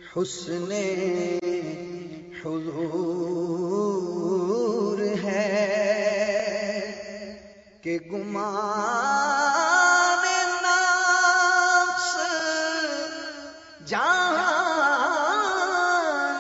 حسن حضور ہے کہ گمان نفس جان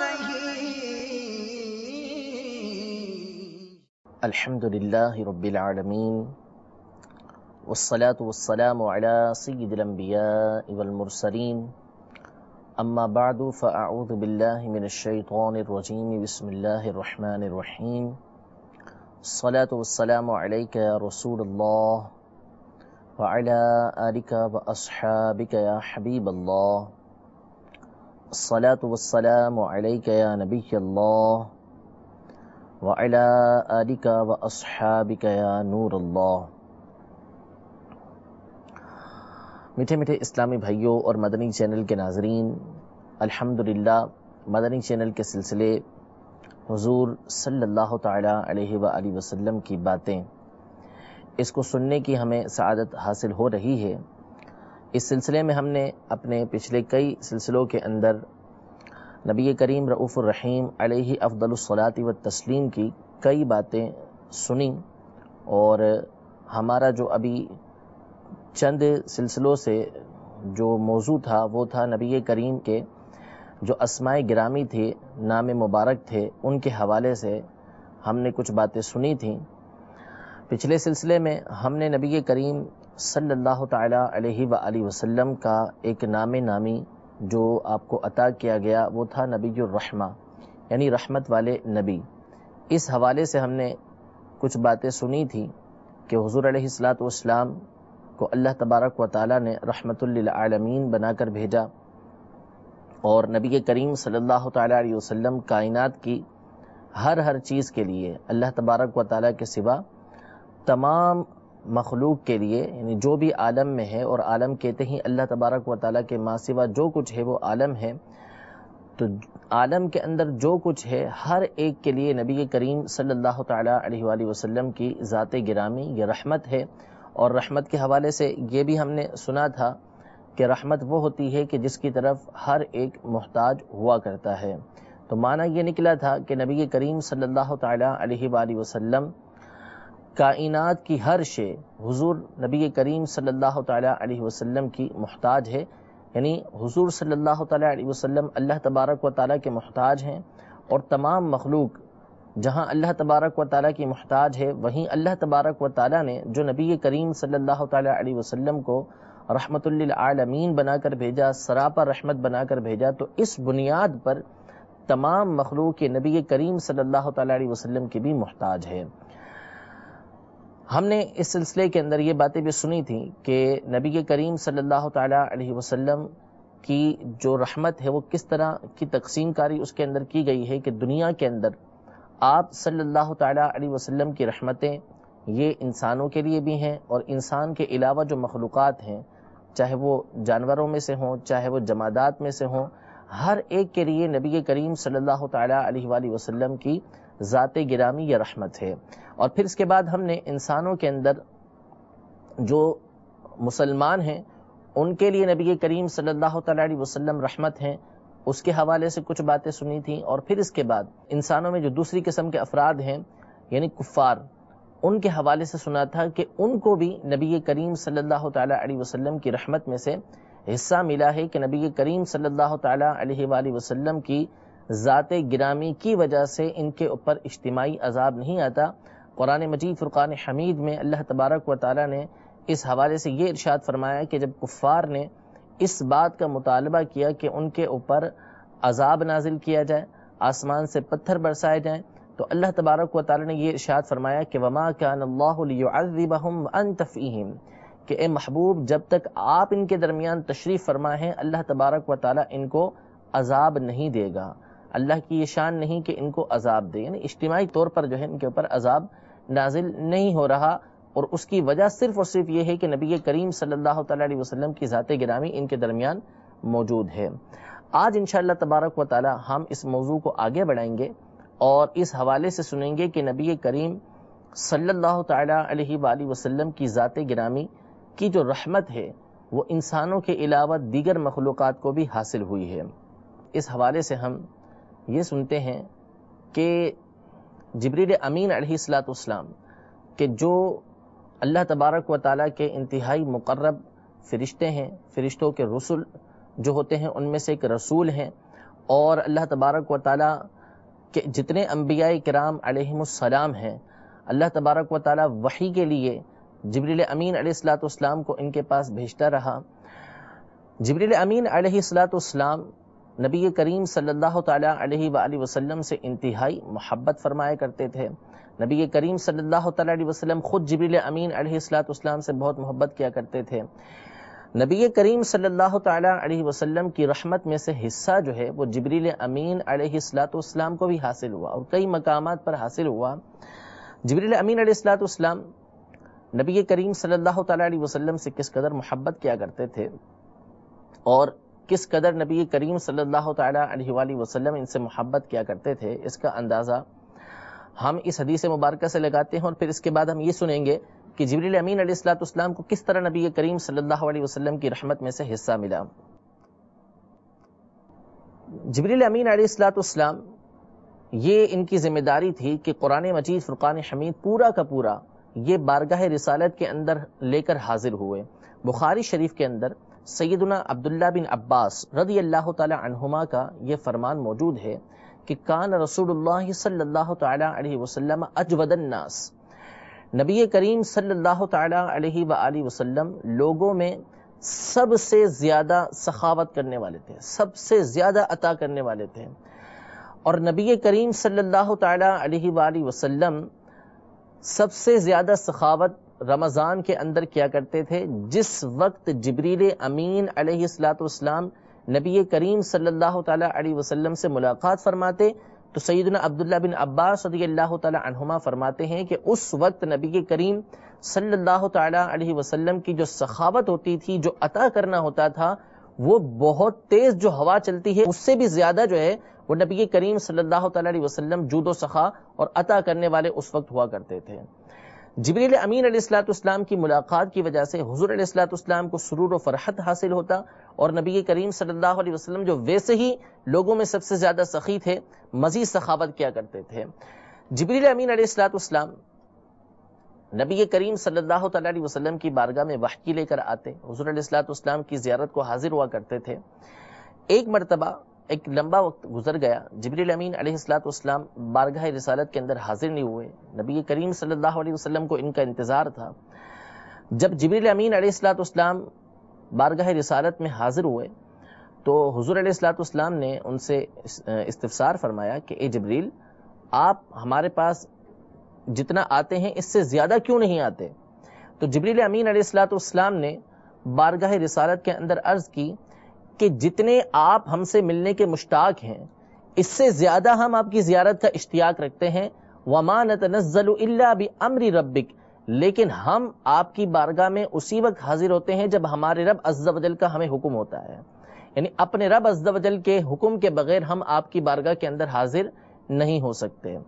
نہیں۔ الحمدللہ رب العالمین والصلاة والسلام على سید الانبیاء والمرسلین، اما بعد فاعوذ باللہ من الشیطان الرجیم، بسم اللہ الرحمن الرحیم۔ الصلاة والسلام علیک یا رسول اللہ وعلى آلک واصحابک یا حبیب اللہ۔ الصلاة والسلام علیک یا نبی اللہ وعلى آلک واصحابک یا نور اللہ۔ میٹھے میٹھے اسلامی بھائیوں اور مدنی چینل کے ناظرین، الحمدللہ مدنی چینل کے سلسلے حضور صلی اللہ تعالی علیہ وآلہ وسلم کی باتیں، اس کو سننے کی ہمیں سعادت حاصل ہو رہی ہے۔ اس سلسلے میں ہم نے اپنے پچھلے کئی سلسلوں کے اندر نبی کریم رؤوف الرحیم علیہ افضل الصلاۃ والتسلیم کی کئی باتیں سنیں، اور ہمارا جو ابھی چند سلسلوں سے جو موضوع تھا وہ تھا نبی کریم کے جو اسماء گرامی تھے، نام مبارک تھے، ان کے حوالے سے ہم نے کچھ باتیں سنی تھیں۔ پچھلے سلسلے میں ہم نے نبی کریم صلی اللہ تعالی علیہ وآلہ وسلم کا ایک نام نامی جو آپ کو عطا کیا گیا وہ تھا نبی الرحمہ، یعنی رحمت والے نبی۔ اس حوالے سے ہم نے کچھ باتیں سنی تھیں کہ حضور علیہ الصلاۃ والسلام کو اللہ تبارک و تعالی نے رحمت للعالمین بنا کر بھیجا، اور نبی کریم صلی اللہ تعالی علیہ وسلم کائنات کی ہر چیز کے لیے اللہ تبارک و تعالی کے سوا تمام مخلوق کے لیے، یعنی جو بھی عالم میں ہے، اور عالم کہتے ہی اللہ تبارک و تعالی کے ماں سوا جو کچھ ہے وہ عالم ہے، تو عالم کے اندر جو کچھ ہے ہر ایک کے لیے نبی کریم صلی اللہ تعالی علیہ وآلہ وسلم کی ذات گرامی یہ رحمت ہے۔ اور رحمت کے حوالے سے یہ بھی ہم نے سنا تھا کہ رحمت وہ ہوتی ہے کہ جس کی طرف ہر ایک محتاج ہوا کرتا ہے۔ تو معنی یہ نکلا تھا کہ نبی کریم صلی اللہ تعالی علیہ وآلہ وسلم کائنات کی ہر شے حضور نبی کریم صلی اللہ تعالی علیہ وسلم کی محتاج ہے، یعنی حضور صلی اللہ تعالی علیہ وسلم اللہ تبارک و تعالی کے محتاج ہیں، اور تمام مخلوق جہاں اللہ تبارک و تعالیٰ کی محتاج ہے وہیں اللہ تبارک و تعالیٰ نے جو نبی کریم صلی اللہ تعالیٰ علیہ وسلم کو رحمت للعالمین بنا کر بھیجا، سراپا رحمت بنا کر بھیجا، تو اس بنیاد پر تمام مخلوق کے نبی کریم صلی اللہ تعالیٰ علیہ وسلم کی بھی محتاج ہے۔ ہم نے اس سلسلے کے اندر یہ باتیں بھی سنی تھیں کہ نبی کریم صلی اللہ تعالیٰ علیہ وسلم کی جو رحمت ہے وہ کس طرح کی تقسیم کاری اس کے اندر کی گئی ہے کہ دنیا کے اندر آپ صلی اللہ تعالیٰ علیہ وسلم کی رحمتیں یہ انسانوں کے لیے بھی ہیں، اور انسان کے علاوہ جو مخلوقات ہیں، چاہے وہ جانوروں میں سے ہوں چاہے وہ جمادات میں سے ہوں، ہر ایک کے لیے نبی کریم صلی اللہ تعالیٰ علیہ وآلہ وسلم کی ذات گرامی یہ رحمت ہے۔ اور پھر اس کے بعد ہم نے انسانوں کے اندر جو مسلمان ہیں ان کے لیے نبی کریم صلی اللہ تعالیٰ علیہ وسلم رحمت ہیں، اس کے حوالے سے کچھ باتیں سنی تھیں۔ اور پھر اس کے بعد انسانوں میں جو دوسری قسم کے افراد ہیں یعنی کفار، ان کے حوالے سے سنا تھا کہ ان کو بھی نبی کریم صلی اللہ تعالیٰ علیہ وسلم کی رحمت میں سے حصہ ملا ہے کہ نبی کریم صلی اللہ تعالیٰ علیہ وآلہ وسلم کی ذات گرامی کی وجہ سے ان کے اوپر اجتماعی عذاب نہیں آتا۔ قرآن مجید فرقان حمید میں اللہ تبارک و تعالیٰ نے اس حوالے سے یہ ارشاد فرمایا کہ جب کفار نے اس بات کا مطالبہ کیا کہ ان کے اوپر عذاب نازل کیا جائے، آسمان سے پتھر برسائے جائیں، تو اللہ تبارک و تعالی نے یہ ارشاد فرمایا کہ وما كان الله ليعذبهم وانت فيهم، کہ اے محبوب جب تک آپ ان کے درمیان تشریف فرما ہیں اللہ تبارک و تعالی ان کو عذاب نہیں دے گا۔ اللہ کی یہ شان نہیں کہ ان کو عذاب دے، یعنی اجتماعی طور پر جو ہے ان کے اوپر عذاب نازل نہیں ہو رہا، اور اس کی وجہ صرف اور صرف یہ ہے کہ نبی کریم صلی اللہ تعالی علیہ وسلم کی ذات گرامی ان کے درمیان موجود ہے۔ آج انشاءاللہ تبارک و تعالی ہم اس موضوع کو آگے بڑھائیں گے اور اس حوالے سے سنیں گے کہ نبی کریم صلی اللہ تعالی علیہ وآلہ وسلم کی ذات گرامی کی جو رحمت ہے وہ انسانوں کے علاوہ دیگر مخلوقات کو بھی حاصل ہوئی ہے۔ اس حوالے سے ہم یہ سنتے ہیں کہ جبریل امین علیہ الصلوۃ والسلام کہ جو اللہ تبارک و تعالیٰ کے انتہائی مقرب فرشتے ہیں، فرشتوں کے رسل جو ہوتے ہیں ان میں سے ایک رسول ہیں، اور اللہ تبارک و تعالیٰ کہ جتنے انبیاء کرام علیہم السلام ہیں، اللہ تبارک و تعالیٰ وحی کے لیے جبریل امین علیہ الصلوۃ والسلام کو ان کے پاس بھیجتا رہا۔ جبریل امین علیہ الصلوۃ والسلام نبی کریم صلی اللہ تعالیٰ علیہ وآلہ وسلم سے انتہائی محبت فرمایا کرتے تھے۔ نبی کریم صلی اللہ تعالیٰ علیہ وسلم خود جبریل امین علیہ الصلوۃ والسلام سے بہت محبت کیا کرتے تھے۔ نبی کریم صلی اللہ تعالیٰ علیہ وسلم کی رحمت میں سے حصہ جو ہے وہ جبریل امین علیہ الصلوۃ والسلام کو بھی حاصل ہوا اور کئی مقامات پر حاصل ہوا۔ جبریل امین علیہ الصلوۃ والسلام نبی کریم صلی اللہ تعالیٰ علیہ وسلم سے کس قدر محبت کیا کرتے تھے اور کس قدر نبی کریم صلی اللہ تعالیٰ علیہ وآلہ وسلم ان سے محبت کیا کرتے تھے، اس کا اندازہ ہم اس حدیث مبارکہ سے لگاتے ہیں، اور پھر اس کے بعد ہم یہ سنیں گے کہ جبریل امین علیہ الصلوۃ والسلام کو کس طرح نبی کریم صلی اللہ علیہ وسلم کی رحمت میں سے حصہ ملا۔ جبریل امین علیہ الصلوۃ والسلام یہ ان کی ذمہ داری تھی کہ قرآن مجید فرقان حمید پورا کا پورا یہ بارگاہ رسالت کے اندر لے کر حاضر ہوئے۔ بخاری شریف کے اندر سیدنا عبداللہ بن عباس رضی اللہ تعالی عنہما کا یہ فرمان موجود ہے کہ کان رسول اللہ صلی اللہ تعالی علیہ وسلم اجود الناس، نبی کریم صلی اللہ تعالی علیہ وآلہ وسلم لوگوں میں سب سے زیادہ سخاوت کرنے والے تھے، سب سے زیادہ عطا کرنے والے تھے، اور نبی کریم صلی اللہ تعالی علیہ وآلہ وسلم سب سے زیادہ سخاوت رمضان کے اندر کیا کرتے تھے جس وقت جبریل امین علیہ الصلوۃ والسلام نبی کریم صلی اللہ تعالی علیہ وسلم سے ملاقات فرماتے تو سیدنا عبداللہ بن عباس رضی اللہ تعالی عنہما فرماتے ہیں کہ اس وقت نبی کریم صلی اللہ تعالی علیہ وسلم کی جو سخاوت ہوتی تھی، جو عطا کرنا ہوتا تھا، وہ بہت تیز جو ہوا چلتی ہے اس سے بھی زیادہ جو ہے وہ نبی کریم صلی اللہ تعالی علیہ وسلم جود و سخا اور عطا کرنے والے اس وقت ہوا کرتے تھے۔ جبریل امین علیہ الصلوۃ والسلام کی ملاقات کی وجہ سے حضور علیہ الصلوۃ والسلام کو سرور و فرحت حاصل ہوتا، اور نبی کریم صلی اللہ علیہ وسلم جو ویسے ہی لوگوں میں سب سے زیادہ سخی تھے، مزید سخاوت کیا کرتے تھے۔ جبریل امین علیہ الصلوۃ والسلام نبی کریم صلی اللہ تعالی علیہ وسلم کی بارگاہ میں وحی لے کر آتے، حضور علیہ الصلوۃ والسلام کی زیارت کو حاضر ہوا کرتے تھے۔ ایک مرتبہ ایک لمبا وقت گزر گیا، جبریل امین علیہ الصلوۃ والسلام بارگاہ رسالت کے اندر حاضر نہیں ہوئے۔ نبی کریم صلی اللہ علیہ وسلم کو ان کا انتظار تھا۔ جب جبریل امین علیہ الصلوۃ والسلام بارگاہ رسالت میں حاضر ہوئے تو حضور علیہ الصلوۃ والسلام نے ان سے استفسار فرمایا کہ اے جبریل، آپ ہمارے پاس جتنا آتے ہیں اس سے زیادہ کیوں نہیں آتے؟ تو جبریل امین علیہ الصلوۃ والسلام نے بارگاہ رسالت کے اندر عرض کی کہ جتنے آپ ہم سے ملنے کے مشتاق ہیں اس سے زیادہ ہم آپ کی زیارت کا اشتیاق رکھتے ہیں۔ وَمَا نَتَنَزَّلُ إِلَّا بِأَمْرِ رَبِّكَ، لیکن ہم آپ کی بارگاہ میں اسی وقت حاضر ہوتے ہیں جب ہمارے رب عز و جل کا ہمیں حکم ہوتا ہے، یعنی اپنے رب عز و جل کے حکم کے بغیر ہم آپ کی بارگاہ کے اندر حاضر نہیں ہو سکتے۔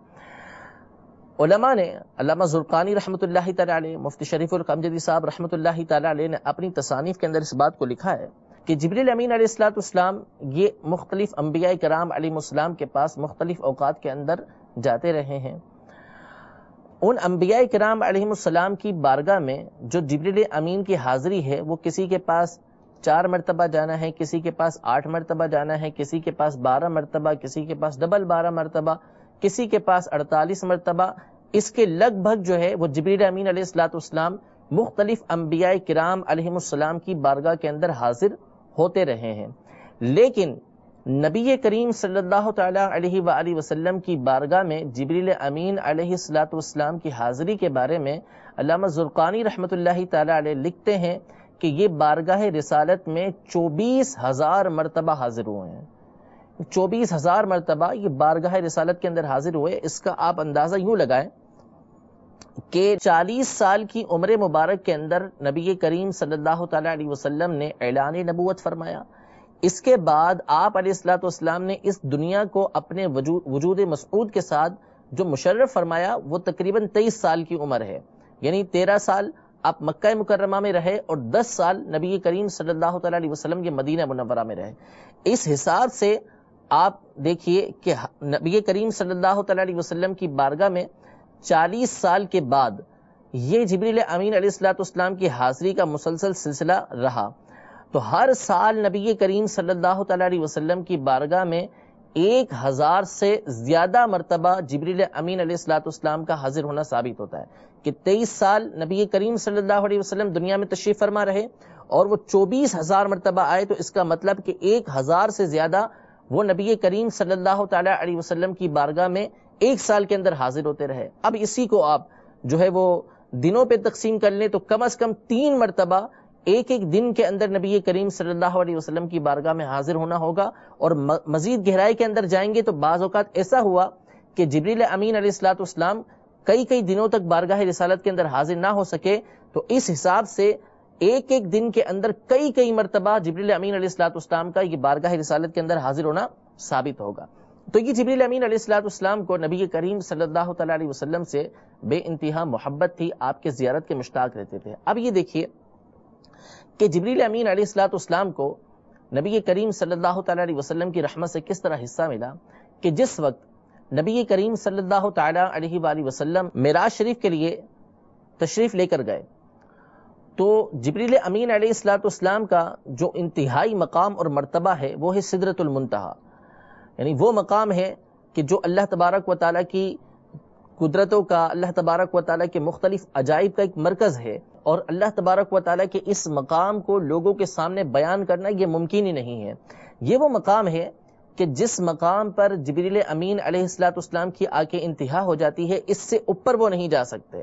علماء نے، علامہ زرقانی رحمۃ اللہ تعالی علیہ، مفتی شریف القمجدی صاحب رحمۃ اللہ تعالی علیہ نے اپنی تصانیف کے اندر اس بات کو لکھا ہے کہ جبریل امین علیہ الصلوۃ والسلام یہ مختلف انبیاء کرام علیہ السلام کے پاس مختلف اوقات کے اندر جاتے رہے ہیں۔ ان انبیاء کرام علیہ السلام کی بارگاہ میں جو جبریل امین کی حاضری ہے وہ کسی کے پاس 4 مرتبہ جانا ہے، کسی کے پاس 8 مرتبہ جانا ہے، کسی کے پاس 12 مرتبہ، کسی کے پاس ڈبل 12 مرتبہ، کسی کے پاس 48 مرتبہ۔ اس کے لگ بھگ جو ہے وہ جبریل امین علیہ الصلوۃ والسلام مختلف انبیاء کرام علیہ السلام کی بارگاہ کے اندر حاضر ہوتے رہے ہیں، لیکن نبی کریم صلی اللہ تعالی علیہ وآلہ وسلم کی بارگاہ میں جبریل امین علیہ الصلوۃ والسلام کی حاضری کے بارے میں علامہ زرقانی رحمۃ اللہ تعالی علیہ لکھتے ہیں کہ یہ بارگاہ رسالت میں 24,000 مرتبہ حاضر ہوئے ہیں۔ 24,000 مرتبہ یہ بارگاہ رسالت کے اندر حاضر ہوئے۔ اس کا آپ اندازہ یوں لگائیں کہ 40 سال کی عمر مبارک کے اندر نبی کریم صلی اللہ تعالی علیہ وسلم نے اعلان نبوت فرمایا۔ اس کے بعد آپ علیہ الصلوۃ والسلام نے اس دنیا کو اپنے وجود مسعود کے ساتھ جو مشرف فرمایا وہ تقریباً 23 سال کی عمر ہے، یعنی 13 سال آپ مکہ مکرمہ میں رہے اور 10 سال نبی کریم صلی اللہ تعالی علیہ وسلم کے مدینہ منورہ میں رہے۔ اس حساب سے آپ دیکھیے کہ نبی کریم صلی اللہ تعالی علیہ وسلم کی بارگاہ میں 40 سال کے بعد یہ جبریل امین علیہ الصلوۃ والسلام کی حاضری کا مسلسل سلسلہ رہا. تو ہر سال نبی کریم صلی اللہ تعالی علیہ وسلم کی بارگاہ میں 1000 سے زیادہ مرتبہ جبریل امین علیہ الصلوۃ والسلام کا حاضر ہونا ثابت ہوتا ہے کہ 23 سال نبی کریم صلی اللہ علیہ وسلم دنیا میں تشریف فرما رہے اور وہ 24,000 مرتبہ آئے. تو اس کا مطلب کہ 1000 سے زیادہ وہ نبی کریم صلی اللہ تعالی علیہ وسلم کی بارگاہ میں ایک سال کے اندر حاضر ہوتے رہے. اب اسی کو آپ جو ہے وہ دنوں پہ تقسیم کر لیں تو کم از کم 3 مرتبہ ایک ایک دن کے اندر نبی کریم صلی اللہ علیہ وسلم کی بارگاہ میں حاضر ہونا ہوگا. اور مزید گہرائی کے اندر جائیں گے تو بعض اوقات ایسا ہوا کہ جبریل امین علیہ الصلوۃ والسلام کئی دنوں تک بارگاہ رسالت کے اندر حاضر نہ ہو سکے. تو اس حساب سے ایک ایک دن کے اندر کئی مرتبہ جبریل امین علیہ الصلوۃ والسلام کا یہ بارگاہ رسالت کے اندر حاضر ہونا ثابت ہوگا. تو یہ جبریل امین علیہ الصلوۃ والسلام کو نبی کریم صلی اللہ تعالی علیہ وسلم سے بے انتہا محبت تھی، آپ کے زیارت کے مشتاق رہتے تھے. اب یہ دیکھیے کہ جبریل امین علیہ الصلوۃ والسلام کو نبی کریم صلی اللہ تعالی علیہ وسلم کی رحمت سے کس طرح حصہ ملا کہ جس وقت نبی کریم صلی اللہ تعالی علیہ وآلہ وسلم معراج شریف کے لیے تشریف لے کر گئے تو جبریل امین علیہ الصلوۃ والسلام کا جو انتہائی مقام اور مرتبہ ہے وہ ہے سدرۃ المنتہا. یعنی وہ مقام ہے کہ جو اللہ تبارک و تعالیٰ کی قدرتوں کا، اللہ تبارک و تعالیٰ کے مختلف عجائب کا ایک مرکز ہے. اور اللہ تبارک و تعالیٰ کے اس مقام کو لوگوں کے سامنے بیان کرنا یہ ممکن ہی نہیں ہے. یہ وہ مقام ہے کہ جس مقام پر جبریل امین علیہ الصلوۃ والسلام کی آ کے انتہا ہو جاتی ہے، اس سے اوپر وہ نہیں جا سکتے.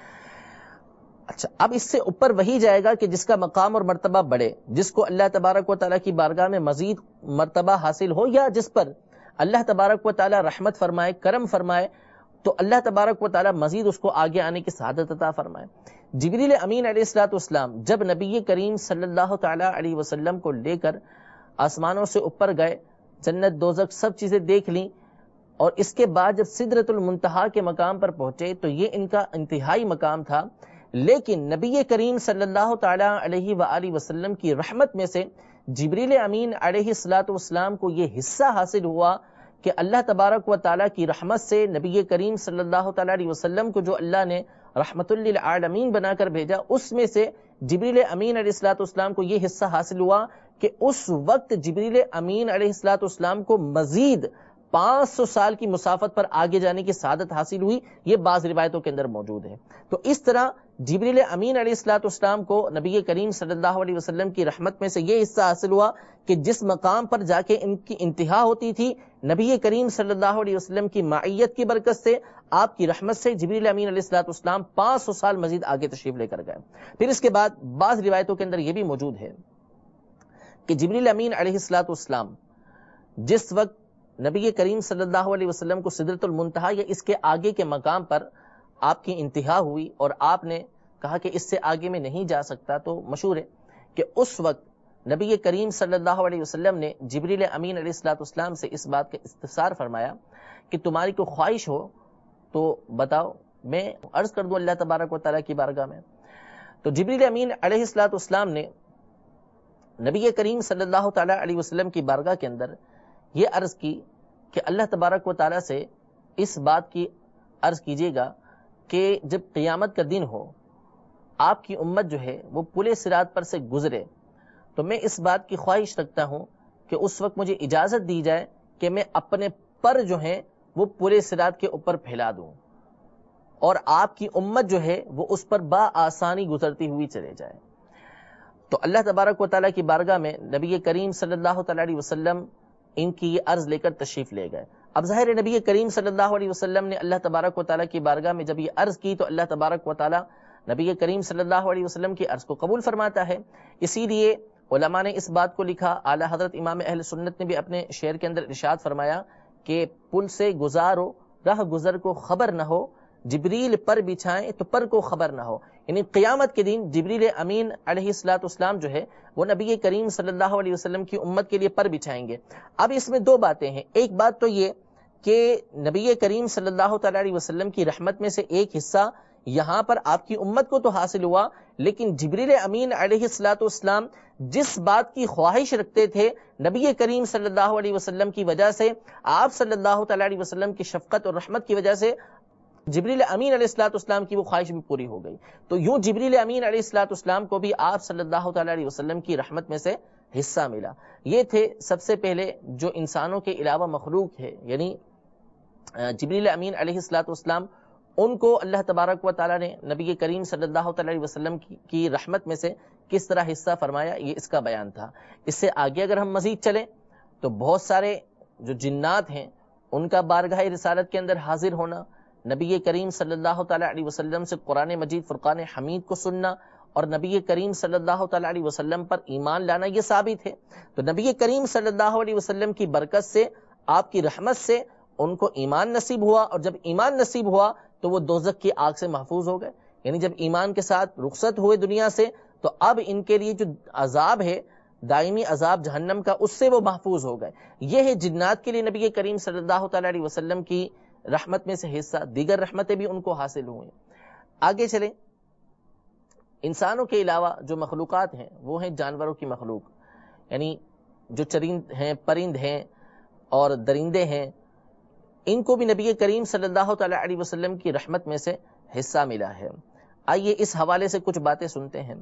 اچھا، اب اس سے اوپر وہی جائے گا کہ جس کا مقام اور مرتبہ بڑھے، جس کو اللہ تبارک و تعالیٰ کی بارگاہ میں مزید مرتبہ حاصل ہو، یا جس پر اللہ تبارک و تعالیٰ رحمت فرمائے، کرم فرمائے، تو اللہ تبارک و تعالیٰ مزید اس کو آگے آنے کی سعادت عطا فرمائے. جبریل امین علیہ الصلوۃ والسلام جب نبی کریم صلی اللہ تعالی علیہ وسلم کو لے کر آسمانوں سے اوپر گئے، جنت دوزخ سب چیزیں دیکھ لیں، اور اس کے بعد جب سدرۃ المنتہا کے مقام پر پہنچے تو یہ ان کا انتہائی مقام تھا. لیکن نبی کریم صلی اللہ تعالی علیہ وآلہ وسلم کی رحمت میں سے جبریل امین علیہ الصلوۃ والسلام کو یہ حصہ حاصل ہوا کہ اللہ تبارک و تعالیٰ کی رحمت سے نبی کریم صلی اللہ تعالی علیہ وسلم کو جو اللہ نے رحمت للعالمین بنا کر بھیجا، اس میں سے جبریل امین علیہ الصلوۃ والسلام کو یہ حصہ حاصل ہوا کہ اس وقت جبریل امین علیہ الصلوۃ والسلام کو مزید 500 سال کی مسافت پر آگے جانے کی سعادت حاصل ہوئی. یہ بعض روایتوں کے اندر موجود ہے. تو اس طرح جبریل امین علیہ الصلوۃ والسلام کو نبی کریم صلی اللہ علیہ وسلم کی رحمت میں سے یہ حصہ حاصل ہوا کہ جس مقام پر جا کے ان کی انتہا ہوتی تھی، نبی کریم صلی اللہ علیہ وسلم کی معیت کی برکت سے، آپ کی رحمت سے جبریل امین علیہ الصلوۃ والسلام 500 سال مزید آگے تشریف لے کر گئے. پھر اس کے بعد بعض روایتوں کے اندر یہ بھی موجود ہے کہ جبریل امین علیہ الصلوۃ والسلام جس وقت نبی کریم صلی اللہ علیہ وسلم کو سدرۃ المنتہا یا اس کے آگے کے مقام پر آپ کی انتہا ہوئی اور آپ نے کہا کہ اس سے آگے میں نہیں جا سکتا، تو مشہور ہے کہ اس وقت نبی کریم صلی اللہ علیہ وسلم نے جبریل امین علیہ الصلوۃ والسلام سے اس بات کا استفسار فرمایا کہ تمہاری کوئی خواہش ہو تو بتاؤ، میں عرض کر دوں اللہ تبارک و تعالیٰ کی بارگاہ میں. تو جبریل امین علیہ الصلوۃ والسلام نے نبی کریم صلی اللہ تعالیٰ علیہ وسلم کی بارگاہ کے اندر یہ عرض کی کہ اللہ تبارک و تعالیٰ سے اس بات کی عرض کیجیے گا کہ جب قیامت کا دن ہو، آپ کی امت جو ہے وہ پل صراط پر سے گزرے، تو میں اس بات کی خواہش رکھتا ہوں کہ اس وقت مجھے اجازت دی جائے کہ میں اپنے پر جو ہیں وہ پل صراط کے اوپر پھیلا دوں اور آپ کی امت جو ہے وہ اس پر بآسانی گزرتی ہوئی چلے جائے. تو اللہ تبارک و تعالیٰ کی بارگاہ میں نبی کریم صلی اللہ تعالیٰ علیہ وسلم ان کی یہ عرض لے کر تشریف لے گئے. اب ظاہر نبی کریم صلی اللہ علیہ وسلم نے اللہ تبارک و تعالیٰ کی بارگاہ میں جب یہ عرض کی تو اللہ تبارک و تعالیٰ نبی کریم صلی اللہ علیہ وسلم کی عرض کو قبول فرماتا ہے. اسی لیے علماء نے اس بات کو لکھا، اعلیٰ حضرت امام اہل سنت نے بھی اپنے شعر کے اندر ارشاد فرمایا کہ پل سے گزارو راہ گزر کو خبر نہ ہو، جبریل پر بچھائیں تو پر کو خبر نہ ہو. یعنی قیامت کے دن جبریل امین علیہ الصلوۃ والسلام جو ہے وہ نبی کریم صلی اللہ علیہ وسلم کی امت کے لیے پر بچھائیں گے. اب اس میں دو باتیں ہیں. ایک بات تو یہ کہ نبی کریم صلی اللہ تعالی علیہ وسلم کی رحمت میں سے ایک حصہ یہاں پر آپ کی امت کو تو حاصل ہوا، لیکن جبریل امین علیہ الصلوۃ والسلام جس بات کی خواہش رکھتے تھے نبی کریم صلی اللہ علیہ وسلم کی وجہ سے، آپ صلی اللہ تعالی علیہ وسلم کی شفقت اور رحمت کی وجہ سے جبریل امین علیہ الصلوۃ والسلام کی وہ خواہش بھی پوری ہو گئی. تو یوں جبریل امین علیہ الصلوۃ والسلام کو بھی آپ صلی اللہ تعالی علیہ وسلم کی رحمت میں سے حصہ ملا. یہ تھے سب سے پہلے جو انسانوں کے علاوہ مخلوق ہے، یعنی جبریل امین علیہ الصلوۃ والسلام، ان کو اللہ تبارک و تعالیٰ نے نبی کریم صلی اللہ تعالی علیہ وسلم کی رحمت میں سے کس طرح حصہ فرمایا، یہ اس کا بیان تھا. اس سے آگے اگر ہم مزید چلیں تو بہت سارے جو جنات ہیں ان کا بارگاہ رسالت کے اندر حاضر ہونا، نبی کریم صلی اللہ تعالی علیہ وسلم سے قرآن مجید فرقان حمید کو سننا اور نبی کریم صلی اللہ تعالی علیہ وسلم پر ایمان لانا، یہ ثابت ہے. تو نبی کریم صلی اللہ علیہ وسلم کی برکت سے، آپ کی رحمت سے ان کو ایمان نصیب ہوا، اور جب ایمان نصیب ہوا تو وہ دوزخ کی آگ سے محفوظ ہو گئے. یعنی جب ایمان کے ساتھ رخصت ہوئے دنیا سے تو اب ان کے لیے جو عذاب ہے، دائمی عذاب جہنم کا، اس سے وہ محفوظ ہو گئے. یہ ہے جنات کے لیے نبی کریم صلی اللہ تعالی علیہ وسلم کی رحمت میں سے حصہ. دیگر رحمتیں بھی ان کو حاصل ہوئیں. آگے چلیں، انسانوں کے علاوہ جو مخلوقات ہیں وہ ہیں جانوروں کی مخلوق، یعنی جو چرند ہیں، پرند ہیں اور درندے ہیں، ان کو بھی نبی کریم صلی اللہ تعالی علیہ وسلم کی رحمت میں سے حصہ ملا ہے. آئیے اس حوالے سے کچھ باتیں سنتے ہیں.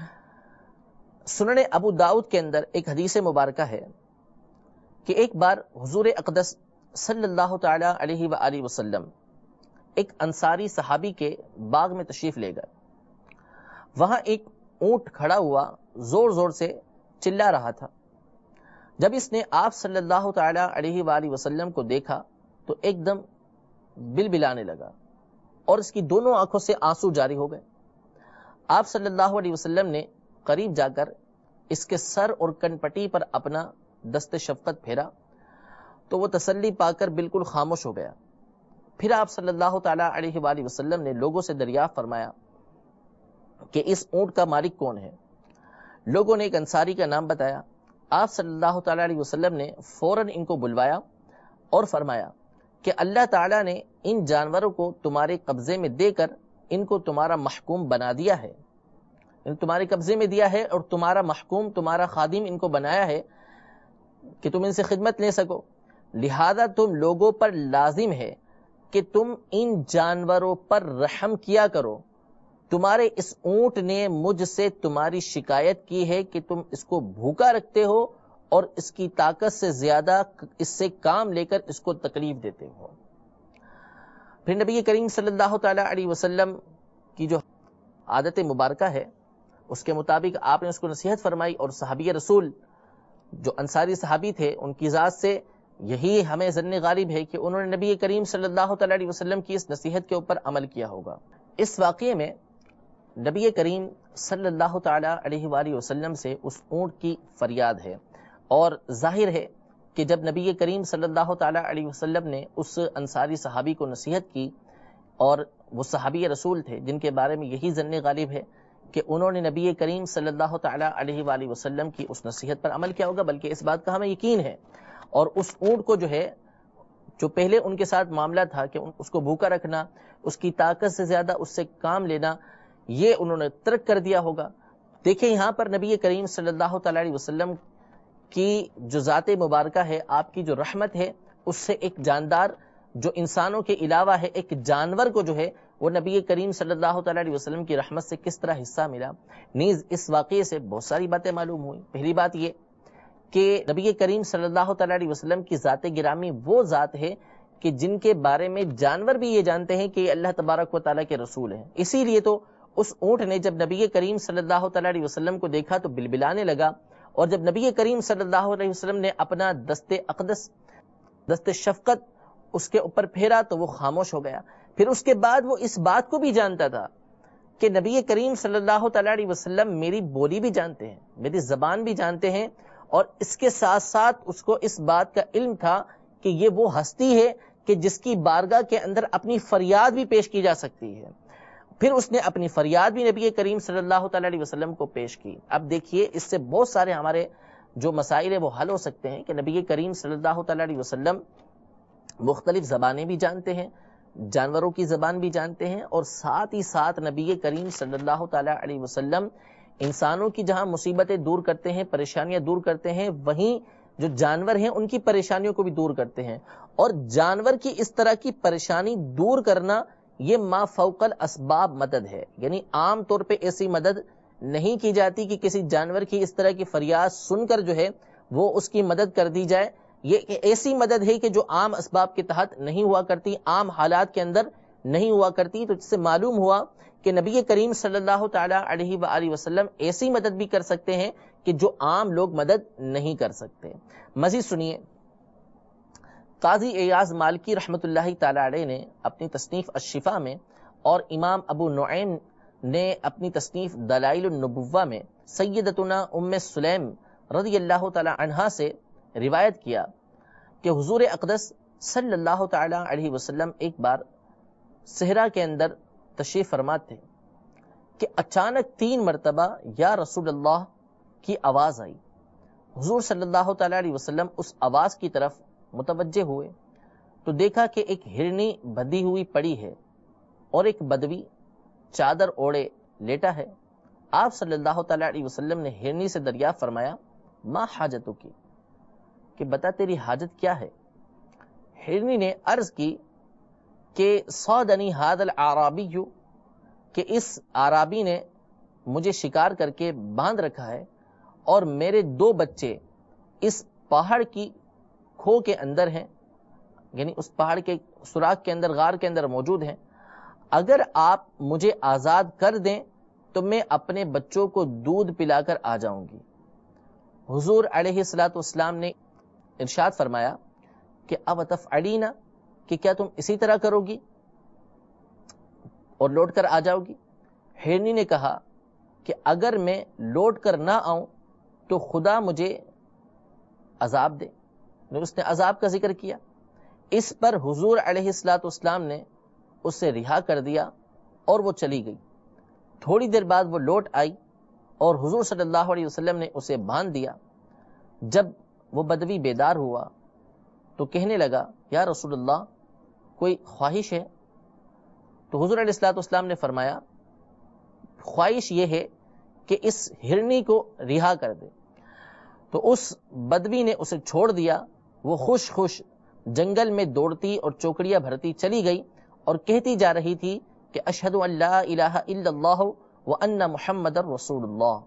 سنن ابو داؤد کے اندر ایک حدیث مبارکہ ہے کہ ایک بار حضور اقدس صلی اللہ تعالی علیہ وآلہ وسلم ایک انصاری صحابی کے باغ میں تشریف لے گئے. وہاں ایک اونٹ کھڑا ہوا، زور زور سے چلا رہا تھا. جب اس نے آپ صلی اللہ تعالی علیہ وآلہ وسلم کو دیکھا تو ایک دم بلبلانے لگا اور اس کی دونوں آنکھوں سے آنسو جاری ہو گئے. آپ صلی اللہ علیہ وسلم نے قریب جا کر اس کے سر اور کن پٹی پر اپنا دست شفقت پھیرا تو وہ تسلی پا کر بالکل خاموش ہو گیا. پھر آپ صلی اللہ تعالی علیہ وآلہ وسلم نے لوگوں سے دریافت فرمایا کہ اس اونٹ کا مالک کون ہے. لوگوں نے ایک انصاری کا نام بتایا. آپ صلی اللہ تعالی علیہ وسلم نے فوراً ان کو بلوایا اور فرمایا کہ اللہ تعالیٰ نے ان جانوروں کو تمہارے قبضے میں دے کر ان کو تمہارا محکوم بنا دیا ہے، تمہارے قبضے میں دیا ہے اور تمہارا محکوم، تمہارا خادم ان کو بنایا ہے کہ تم ان سے خدمت لے سکو. لہذا تم لوگوں پر لازم ہے کہ تم ان جانوروں پر رحم کیا کرو. تمہارے اس اونٹ نے مجھ سے تمہاری شکایت کی ہے کہ تم اس کو بھوکا رکھتے ہو اور اس کی طاقت سے زیادہ اس سے کام لے کر اس کو تکلیف دیتے ہو. پھر نبی کریم صلی اللہ تعالی علیہ وسلم کی جو عادت مبارکہ ہے اس کے مطابق آپ نے اس کو نصیحت فرمائی، اور صحابی رسول جو انصاری صحابی تھے ان کی ذات سے یہی ہمیں ظن غالب ہے کہ انہوں نے نبی کریم صلی اللہ تعالی علیہ وسلم کی اس نصیحت کے اوپر عمل کیا ہوگا. اس واقعے میں نبی کریم صلی اللہ تعالی علیہ وآلہ وسلم سے اس اونٹ کی فریاد ہے، اور ظاہر ہے کہ جب نبی کریم صلی اللہ تعالی علیہ وسلم نے اس انصاری صحابی کو نصیحت کی، اور وہ صحابی رسول تھے جن کے بارے میں یہی ظن غالب ہے کہ انہوں نے نبی کریم صلی اللہ تعالی علیہ وآلہ وسلم کی اس نصیحت پر عمل کیا ہوگا، بلکہ اس بات کا ہمیں یقین ہے. اور اس اونٹ کو جو ہے، جو پہلے ان کے ساتھ معاملہ تھا کہ اس کو بھوکا رکھنا، اس کی طاقت سے زیادہ اس سے کام لینا، یہ انہوں نے ترک کر دیا ہوگا. دیکھیں یہاں پر نبی کریم صلی اللہ تعالی علیہ وسلم کی جو ذات مبارکہ ہے، آپ کی جو رحمت ہے، اس سے ایک جاندار جو انسانوں کے علاوہ ہے، ایک جانور کو جو ہے وہ نبی کریم صلی اللہ تعالی علیہ وسلم کی رحمت سے کس طرح حصہ ملا. نیز اس واقعے سے بہت ساری باتیں معلوم ہوئی. پہلی بات یہ کہ نبی کریم صلی اللہ تعالی علیہ وسلم کی ذات گرامی وہ ذات ہے کہ جن کے بارے میں جانور بھی یہ جانتے ہیں کہ یہ اللہ تبارک و تعالیٰ کے رسول ہیں. اسی لیے تو اس اونٹ نے جب نبی کریم صلی اللہ تعالی علیہ وسلم کو دیکھا تو بلبلانے لگا، اور جب نبی کریم صلی اللہ علیہ وسلم نے اپنا دست اقدس، دست شفقت اس کے اوپر پھیرا تو وہ خاموش ہو گیا. پھر اس کے بعد وہ اس بات کو بھی جانتا تھا کہ نبی کریم صلی اللہ تعالی علیہ وسلم میری بولی بھی جانتے ہیں، میری زبان بھی جانتے ہیں، اور اس کے ساتھ ساتھ اس کو اس بات کا علم تھا کہ یہ وہ ہستی ہے کہ جس کی بارگاہ کے اندر اپنی فریاد بھی پیش کی جا سکتی ہے. پھر اس نے اپنی فریاد بھی نبی کریم صلی اللہ تعالی علیہ وسلم کو پیش کی. اب دیکھیے اس سے بہت سارے ہمارے جو مسائل ہیں وہ حل ہو سکتے ہیں کہ نبی کریم صلی اللہ تعالی علیہ وسلم مختلف زبانیں بھی جانتے ہیں، جانوروں کی زبان بھی جانتے ہیں، اور ساتھ ہی ساتھ نبی کریم صلی اللہ تعالی علیہ وسلم انسانوں کی جہاں مصیبتیں دور کرتے ہیں، پریشانیاں دور کرتے ہیں، وہیں جو جانور ہیں ان کی پریشانیوں کو بھی دور کرتے ہیں. اور جانور کی اس طرح کی پریشانی دور کرنا یہ ما فوق الاسباب مدد ہے. یعنی عام طور پہ ایسی مدد نہیں کی جاتی کہ کسی جانور کی اس طرح کی فریاد سن کر جو ہے وہ اس کی مدد کر دی جائے. یہ ایسی مدد ہے کہ جو عام اسباب کے تحت نہیں ہوا کرتی، عام حالات کے اندر نہیں ہوا کرتی. تو اس سے معلوم ہوا کہ نبی کریم صلی اللہ تعالی علیہ وآلہ وسلم ایسی مدد بھی کر سکتے ہیں کہ جو عام لوگ مدد نہیں کر سکتے. مزید سنیے، قاضی ایاز مالکی رحمۃ اللہ تعالی علیہ نے اپنی تصنیف الشفا میں، اور امام ابو نعیم نے اپنی تصنیف دلائل النبوہ میں سیدتنا ام سلیم رضی اللہ تعالی عنہا سے روایت کیا کہ حضور اقدس صلی اللہ تعالی علیہ وسلم ایک بار صحرا کے اندر تشریف فرما تھے کہ اچانک 3 مرتبہ یا رسول اللہ کی آواز آئی. حضور صلی اللہ تعالی علیہ وسلم اس آواز کی طرف متوجہ ہوئے تو دیکھا کہ ایک ہرنی بندھی ہوئی پڑی ہے اور ایک بدوی چادر اوڑے لیٹا ہے. آپ صلی اللہ تعالی علیہ وسلم نے ہرنی سے دریافت فرمایا، ما حاجتو کی، کہ بتا تیری حاجت کیا ہے. ہرنی نے عرض کی کہ صادنی ھذا الاعرابی، کہ اس عرابی نے مجھے شکار کر کے باندھ رکھا ہے، اور میرے 2 بچے اس پہاڑ کی کھو کے اندر ہیں، یعنی اس پہاڑ کے سوراخ کے اندر، غار کے اندر موجود ہیں. اگر آپ مجھے آزاد کر دیں تو میں اپنے بچوں کو دودھ پلا کر آ جاؤں گی. حضور علیہ الصلوۃ والسلام نے ارشاد فرمایا کہ اب تفعلین، کہ کیا تم اسی طرح کرو گی اور لوٹ کر آ جاؤ گی. ہرنی نے کہا کہ اگر میں لوٹ کر نہ آؤں تو خدا مجھے عذاب دے. اس نے عذاب کا ذکر کیا. اس پر حضور علیہ الصلوۃ والسلام نے اسے رہا کر دیا اور وہ چلی گئی. تھوڑی دیر بعد وہ لوٹ آئی اور حضور صلی اللہ علیہ وسلم نے اسے باندھ دیا. جب وہ بدوی بیدار ہوا تو کہنے لگا، یا رسول اللہ کوئی خواہش ہے؟ تو حضور علیہ الصلوۃ والسلام نے فرمایا، خواہش یہ ہے کہ اس ہرنی کو رہا کر دے. تو اس بدوی نے اسے چھوڑ دیا. وہ خوش خوش جنگل میں دوڑتی اور چوکڑیاں بھرتی چلی گئی اور کہتی جا رہی تھی کہ اشہد ان لا الہ الا اللہ وان محمد رسول اللہ.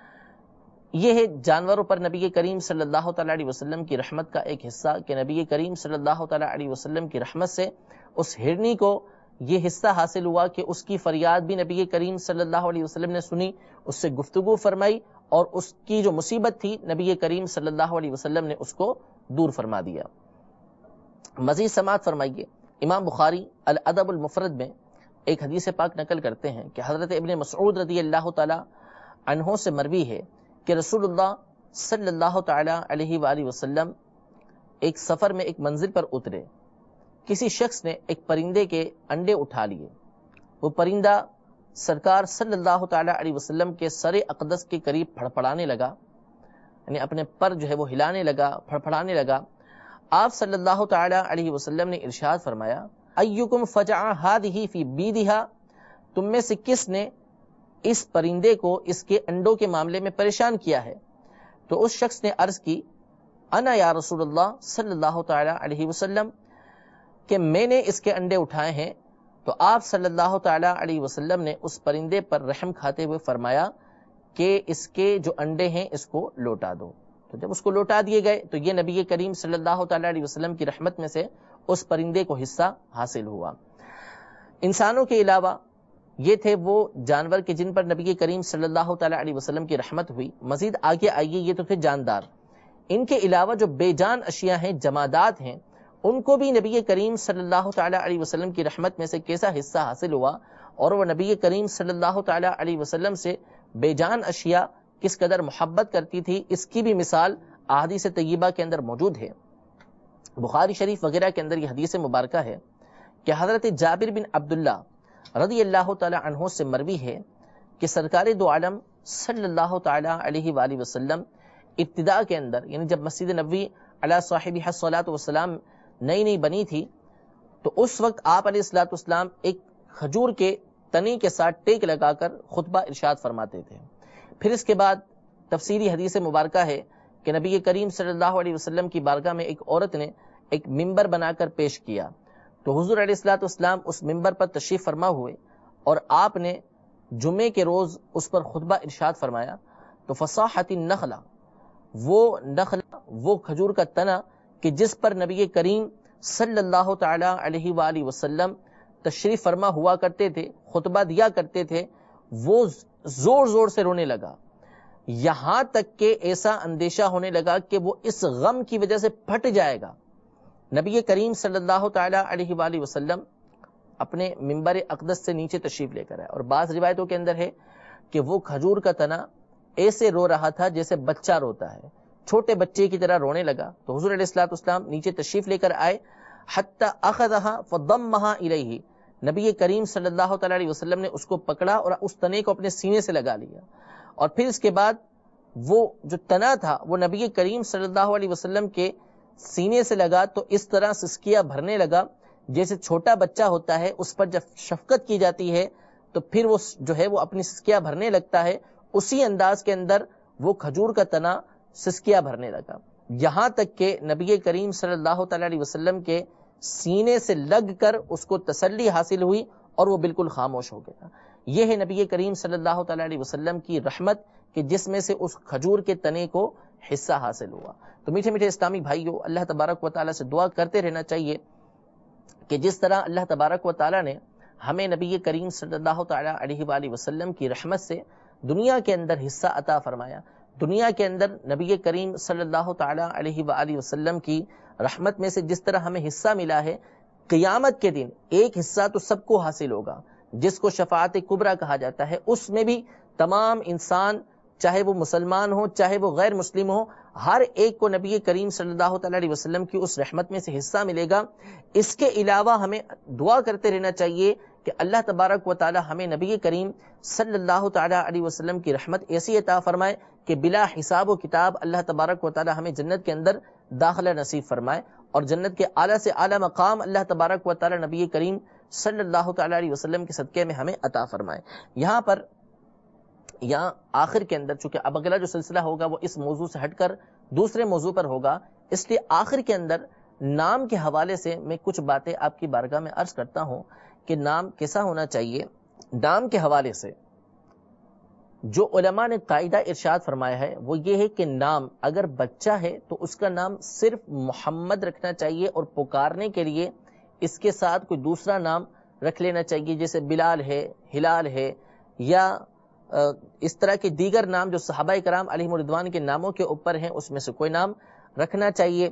یہ ہے جانوروں پر نبی کریم صلی اللہ تعالی علیہ وسلم کی رحمت کا ایک حصہ، کہ نبی کریم صلی اللہ تعالی علیہ وسلم کی رحمت سے اس ہرنی کو یہ حصہ حاصل ہوا کہ اس کی فریاد بھی نبی کریم صلی اللہ علیہ وسلم نے سنی، اس سے گفتگو فرمائی، اور اس کی جو مصیبت تھی نبی کریم صلی اللہ علیہ وسلم نے اس کو دور فرما دیا. مزید سماعت فرمائیے، امام بخاری الادب المفرد میں ایک حدیث پاک نقل کرتے ہیں کہ حضرت ابن مسعود رضی اللہ تعالی عنہ سے مروی ہے کہ رسول اللہ صلی اللہ تعالی علیہ وآلہ وسلم ایک سفر میں ایک منزل پر اترے. کسی شخص نے ایک پرندے کے انڈے اٹھا لیے. وہ پرندہ سرکار صلی اللہ تعالی علیہ وسلم کے سر اقدس کے قریب پھڑپھڑانے لگا، یعنی اپنے پر جو ہے وہ ہلانے لگا، پھڑپھڑانے لگا. آپ صلی اللہ تعالی علیہ وسلم نے ارشاد فرمایا، ایکم فجع ہذہ فی بیدھا، تم میں سے کس نے اس پرندے کو اس کے انڈوں کے معاملے میں پریشان کیا ہے؟ تو اس شخص نے عرض کی، انا یا رسول اللہ صلی اللہ تعالی علیہ وسلم، کہ میں نے اس کے انڈے اٹھائے ہیں. تو آپ صلی اللہ تعالی علیہ وسلم نے اس پرندے پر رحم کھاتے ہوئے فرمایا کہ اس کے جو انڈے ہیں اس کو لوٹا دو. تو جب اس کو لوٹا دیے گئے تو یہ نبی کریم صلی اللہ تعالی علیہ وسلم کی رحمت میں سے اس پرندے کو حصہ حاصل ہوا. انسانوں کے علاوہ یہ تھے وہ جانور کے جن پر نبی کریم صلی اللہ تعالی علیہ وسلم کی رحمت ہوئی. مزید آگے آئیے، یہ تو تھے جاندار. ان کے علاوہ جو بے جان اشیاء ہیں، جمادات ہیں، ان کو بھی نبی کریم صلی اللہ تعالی علیہ وسلم کی رحمت میں سے کیسا حصہ حاصل ہوا، اور وہ نبی کریم صلی اللہ تعالی علیہ وسلم سے بے جان اشیاء کس قدر محبت کرتی تھی، اس کی بھی مثال احادیث طیبہ کے اندر موجود ہے. بخاری شریف وغیرہ کے اندر یہ حدیث مبارکہ ہے کہ حضرت جابر بن عبداللہ رضی اللہ تعالی عنہ سے مروی ہے کہ سرکار دو عالم صلی اللہ تعالی علیہ وآلہ وسلم ابتداء کے اندر، یعنی جب مسجد نبوی علی صاحبہ الصلاۃ والسلام نئی نئی بنی تھی، تو اس وقت آپ علیہ الصلوۃ والسلام ایک کھجور کے تنے کے ساتھ ٹیک لگا کر خطبہ ارشاد فرماتے تھے۔ پھر اس کے بعد تفسیری حدیث مبارکہ ہے کہ نبی کریم صلی اللہ علیہ وسلم کی بارگاہ میں ایک عورت نے ایک ممبر بنا کر پیش کیا، تو حضور علیہ الصلوۃ والسلام اس ممبر پر تشریف فرما ہوئے اور آپ نے جمعے کے روز اس پر خطبہ ارشاد فرمایا، تو فصاحت النخلہ، وہ کھجور کا تنا کہ جس پر نبی کریم صلی اللہ تعالی علیہ وآلہ وسلم تشریف فرما ہوا کرتے تھے، خطبہ دیا کرتے تھے، وہ زور زور سے رونے لگا، یہاں تک کہ ایسا اندیشہ ہونے لگا کہ وہ اس غم کی وجہ سے پھٹ جائے گا۔ نبی کریم صلی اللہ تعالی علیہ وآلہ وسلم اپنے منبر اقدس سے نیچے تشریف لے کر آئے، اور بعض روایتوں کے اندر ہے کہ وہ کھجور کا تنا ایسے رو رہا تھا جیسے بچہ روتا ہے، چھوٹے بچے کی طرح رونے لگا۔ تو حضور علیہ الصلوۃ والسلام نیچے تشریف لے کر آئے، حتی اخذها فضمها الیہ، نبی کریم صلی اللہ تعالی علیہ وسلم نے اس کو پکڑا اور اس تنے کو اپنے سینے سے لگا لیا، اور پھر اس کے بعد وہ جو تنا تھا وہ نبی کریم صلی اللہ علیہ وسلم کے سینے سے لگا، تو اس طرح سسکیاں بھرنے لگا جیسے چھوٹا بچہ ہوتا ہے، اس پر جب شفقت کی جاتی ہے تو پھر وہ جو ہے وہ اپنی سسکیاں بھرنے لگتا ہے، اسی انداز کے اندر وہ کھجور کا تنا سسکیاں بھرنے لگا، یہاں تک کہ نبی کریم صلی اللہ تعالی علیہ وسلم کے سینے سے لگ کر اس کو تسلی حاصل ہوئی اور وہ بالکل خاموش ہو گیا۔ یہ ہے نبی کریم صلی اللہ تعالی علیہ وسلم کی رحمت کہ جس میں سے اس کھجور کے تنے کو حصہ حاصل ہوا۔ تو میٹھے میٹھے اسلامی بھائیوں، اللہ تبارک و تعالیٰ سے دعا کرتے رہنا چاہیے کہ جس طرح اللہ تبارک و تعالیٰ نے ہمیں نبی کریم صلی اللہ تعالی علیہ وآلہ وسلم کی رحمت سے دنیا کے اندر حصہ عطا فرمایا، دنیا کے اندر نبی کریم صلی اللہ تعالی علیہ وآلہ وسلم کی رحمت میں سے جس طرح ہمیں حصہ ملا ہے، قیامت کے دن ایک حصہ تو سب کو حاصل ہوگا جس کو شفاعت کبریٰ کہا جاتا ہے، اس میں بھی تمام انسان چاہے وہ مسلمان ہو چاہے وہ غیر مسلم ہو، ہر ایک کو نبی کریم صلی اللہ تعالی علیہ وسلم کی اس رحمت میں سے حصہ ملے گا۔ اس کے علاوہ ہمیں دعا کرتے رہنا چاہیے کہ اللہ تبارک و تعالی ہمیں نبی کریم صلی اللہ تعالی علیہ وسلم کی رحمت ایسی عطا فرمائے کہ بلا حساب و کتاب اللہ تبارک و تعالی ہمیں جنت کے اندر داخلہ نصیب فرمائے، اور جنت کے اعلیٰ سے اعلیٰ مقام اللہ تبارک و تعالی نبی کریم صلی اللہ تعالی علیہ وسلم کے صدقے میں ہمیں عطا فرمائے۔ یہاں آخر کے اندر، چونکہ اب اگلا جو سلسلہ ہوگا وہ اس موضوع سے ہٹ کر دوسرے موضوع پر ہوگا، اس لیے آخر کے اندر نام کے حوالے سے میں کچھ باتیں آپ کی بارگاہ میں عرض کرتا ہوں کہ نام کیسا ہونا چاہیے۔ نام کے حوالے سے جو علماء نے قاعدہ ارشاد فرمایا ہے وہ یہ ہے کہ نام اگر بچہ ہے تو اس کا نام صرف محمد رکھنا چاہیے، اور پکارنے کے لیے اس کے ساتھ کوئی دوسرا نام رکھ لینا چاہیے، جیسے بلال ہے، ہلال ہے، یا اس طرح کے دیگر نام جو صحابہ کرام علیہم رضوان کے ناموں کے اوپر ہیں اس میں سے کوئی نام رکھنا چاہیے۔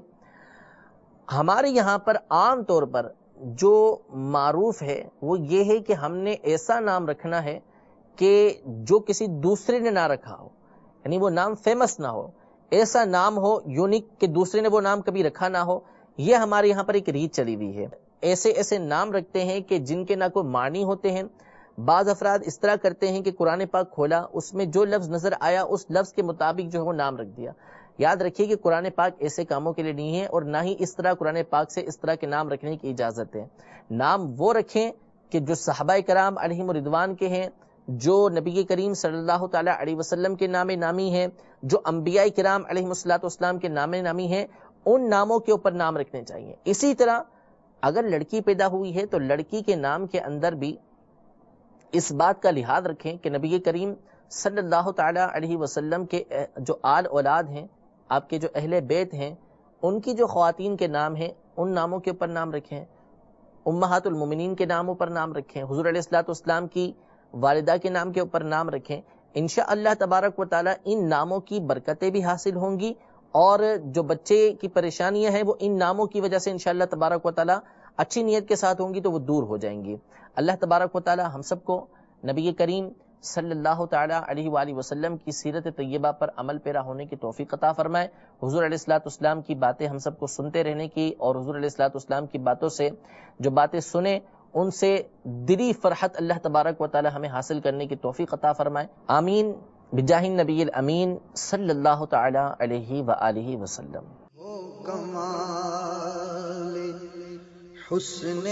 ہمارے یہاں پر عام طور پر جو معروف ہے وہ یہ ہے کہ ہم نے ایسا نام رکھنا ہے کہ جو کسی دوسرے نے نہ رکھا ہو، یعنی وہ نام فیمس نہ ہو، ایسا نام ہو یونیک کہ دوسرے نے وہ نام کبھی رکھا نہ ہو۔ یہ ہمارے یہاں پر ایک ریت چلی ہوئی ہے، ایسے نام رکھتے ہیں کہ جن کے نہ کوئی معنی ہوتے ہیں۔ بعض افراد اس طرح کرتے ہیں کہ قرآن پاک کھولا، اس میں جو لفظ نظر آیا اس لفظ کے مطابق جو ہے وہ نام رکھ دیا۔ یاد رکھیے کہ قرآن پاک ایسے کاموں کے لیے نہیں ہے، اور نہ ہی اس طرح قرآن پاک سے اس طرح کے نام رکھنے کی اجازت ہے۔ نام وہ رکھیں کہ جو صحابہ کرام علیہم رضوان کے ہیں، جو نبی کریم صلی اللہ تعالی علیہ وسلم کے نام نامی ہیں، جو انبیاء کرام علیہم السلام کے نام نامی ہیں، ان ناموں کے اوپر نام رکھنے چاہیے۔ اسی طرح اگر لڑکی پیدا ہوئی ہے تو لڑکی کے نام کے اندر بھی اس بات کا لحاظ رکھیں کہ نبی کریم صلی اللہ تعالی علیہ وسلم کے جو آل اولاد ہیں، آپ کے جو اہل بیت ہیں، ان کی جو خواتین کے نام ہیں ان ناموں کے اوپر نام رکھیں، امہات المومنین کے ناموں پر نام رکھیں، حضور علیہ الصلوۃ والسلام کی والدہ کے نام کے اوپر نام رکھیں۔ انشاءاللہ تبارک و تعالی ان ناموں کی برکتیں بھی حاصل ہوں گی، اور جو بچے کی پریشانیاں ہیں وہ ان ناموں کی وجہ سے انشاءاللہ تبارک و تعالی اچھی نیت کے ساتھ ہوں گی تو وہ دور ہو جائیں گی۔ اللہ تبارک و تعالی ہم سب کو نبی کریم صلی اللہ تعالی علیہ وآلہ وسلم کی سیرت طیبہ پر عمل پیرا ہونے کی توفیق عطا فرمائے، حضور علیہ الصلوۃ والسلام کی باتیں ہم سب کو سنتے رہنے کی، اور حضور علیہ الصلوۃ والسلام کی باتوں سے جو باتیں سنیں ان سے دلی فرحت اللہ تبارک و تعالی ہمیں حاصل کرنے کی توفیق عطا فرمائے، آمین بجاہ النبی الامین صلی اللہ تعالی علیہ وآلہ وسلم۔ حسن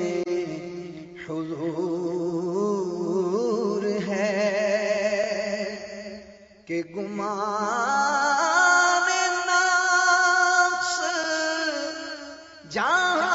حضور ہے کہ گمان نفس جان